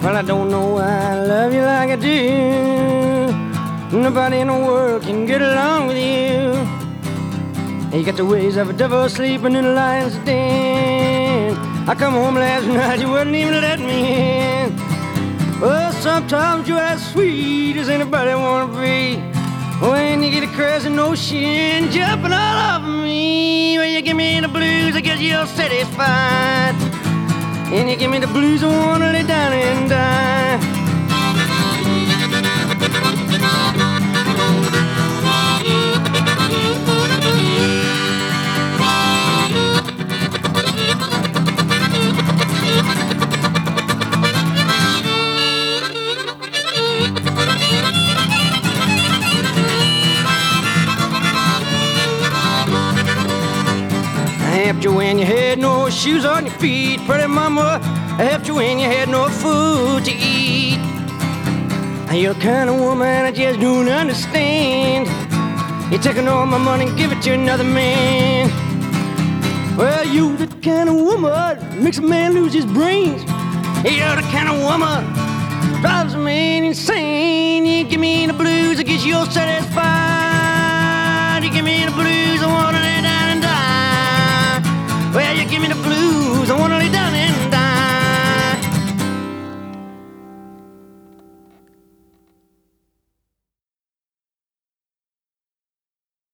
Well, I don't know why I love you like I do. Nobody in the world can get along with you. You got the ways of a devil sleeping in a lion's den. I come home last night, you wouldn't even let me in. Well, sometimes you're as sweet as anybody wanna be. When you get a crazy notion jumping all over me. Well, you give me the blues, I guess you're satisfied. And you give me the blues, I wanna lay down and die. I helped you when you had no shoes on your feet, pretty mama. I helped you when you had no food to eat. You're the kind of woman I just don't understand. You're taking all my money and give it to another man. Well, you the kind of woman that makes a man lose his brains. You're the kind of woman that drives a man insane. You give me the blues, I guess you're satisfied. You give me the blues, I wanna lay down and die. Well, you give me the blues, I wanna lay down.